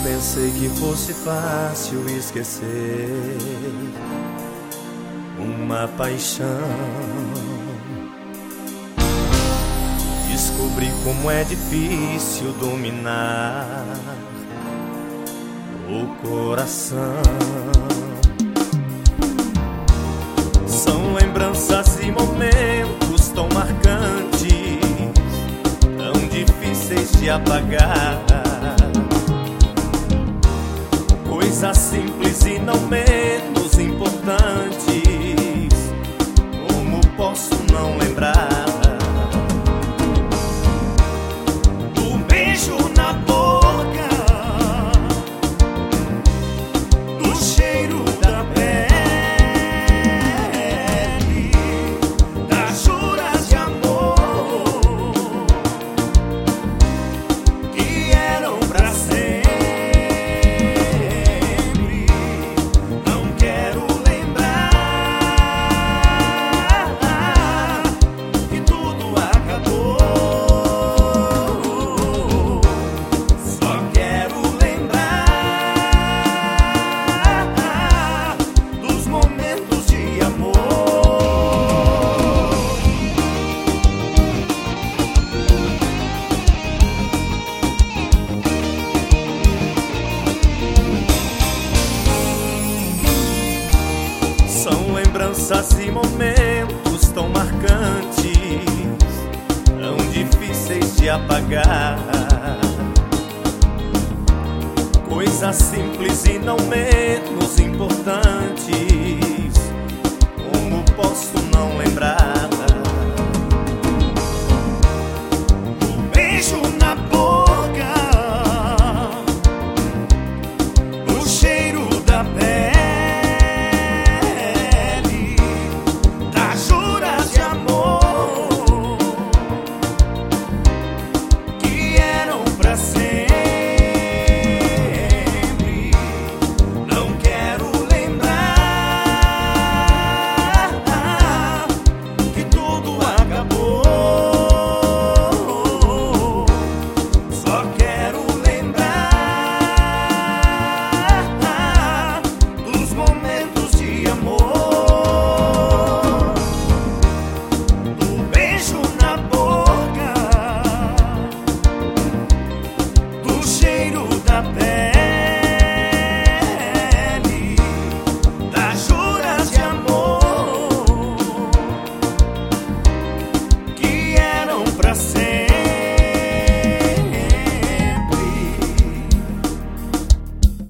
pensei que fosse fácil esquecer uma paixão. Descobri como é difícil dominar o coração. São lembranças e momentos tão marcantes, tão difíceis de apagar. Coisas simples e não menos importantes, como posso não lembrar do beijo na boca, do cheiro da pele, das juras de amor que eram pra sempre. São lembranças e momentos tão marcantes, tão difíceis de apagar. Coisas simples e não menos importantes, como posso não lembrar do beijo na boca, do cheiro da pele, cheiro da pele.